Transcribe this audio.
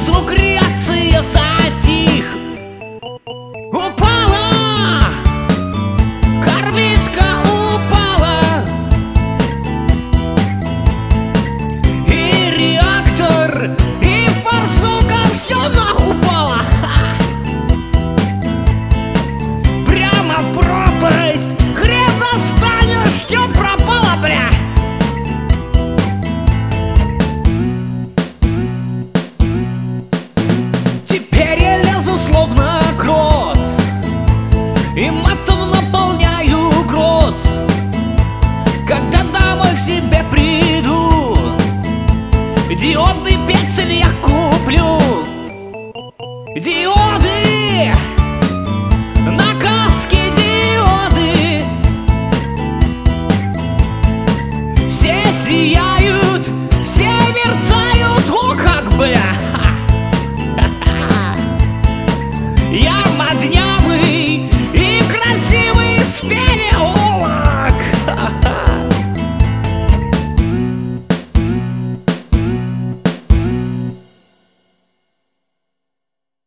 звук реакции затих. Упала, орбитка упала, и реактор, и форсунка, все нахуй упало. Прямо в пропасть, хрен достанешь, все пропало, бля. Теперь я лезу словно крот и матом наполняю грот. Когда домой к себе приду, диодный пексель я куплю. Диод